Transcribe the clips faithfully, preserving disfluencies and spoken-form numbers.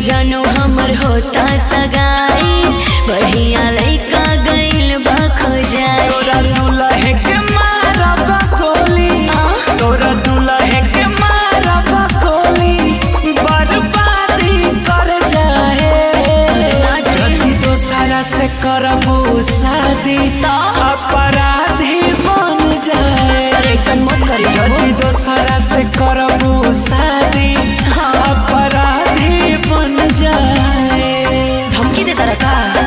जानू हमर होता सगाई बढ़िया लइका गइल बा खोजाई। तोरा दुल्हे के मारब गोली तोरा दुल्हे के मारब गोली बर्बादी कर जाए। जल्दी दोसरा से करबू शादी अपराधी बन जाए। मत करी जल्दी दोसरा से करबू शादी अपराधी बन जाए। धमकी देता रखा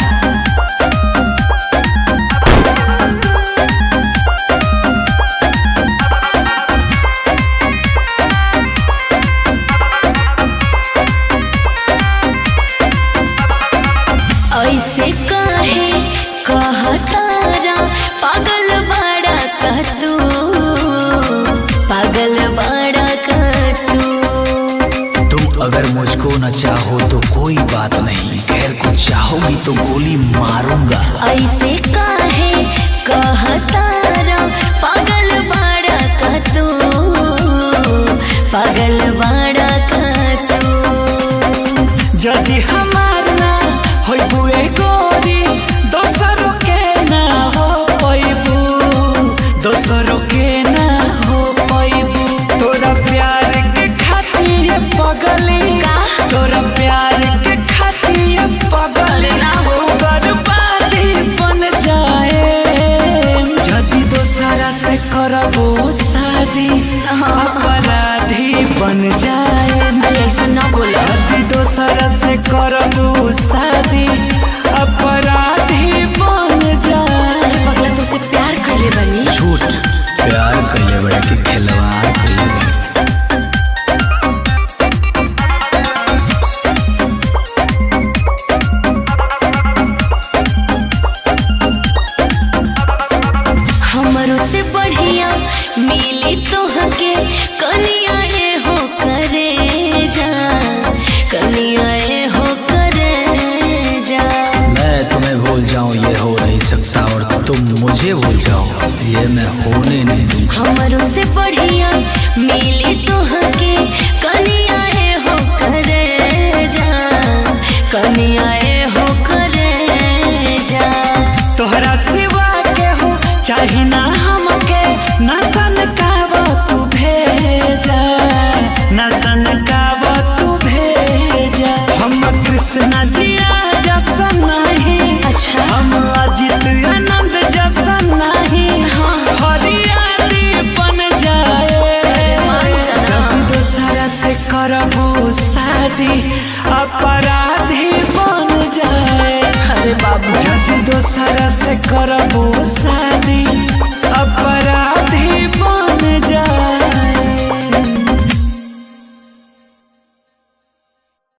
ऐसे काहे कहतारा पागल बड़ा का तू पागल बड़ा का तू। तुम अगर मुझको न चाहो तो कोई बात नहीं, गैर को चाहोगी तो गोली मारूंगा। ऐसे काहे कहतारा पागल बड़ा का तू पागल बड़ा का तू। जदि हमार ना होइबू ए गोरी दोसरों के ना हो पैबू दोसरों के ना हो पैबू। तोरा प्यार के खातिर पगली तोरा प्यार के खातिर पगली बर्बादी बन जाए। जदि दोसरा से करबो शादी अपराधी बन जाए। ऐसा ना बोला जदि दोसरा से करबू शादी अपराधी बन जाए। पगला तुझसे प्यार करले बनी झूठ प्यार कइले बड़े के खिलवाड़ कइले बड़े। हमरो से बढ़िया मिली तोहके कनिया ए हो करे जा कनिया ए हो करे जा। मैं तुम्हें भूल जाऊं ये हो नहीं सकता और तुम मुझे भूल जाओ ये मैं होने नहीं दूंगा। हमरो से बढ़िया मिली तोहके कनिया ए हो करे जा कनिया ए हो करे जा। तोहरा सिवा के हो चाही ना हमके ना सनकाव तू भेजा ना सनकाव तू भेजा। हम कृष्णा जिया जैसा नहीं अच्छा हम अजित आनंद जैसा नहीं हरियाली बन जाए। जब दोसरा से करबू शादी अपराधी बन जाए। अरे बाबू जब दोसरा से करबू शादी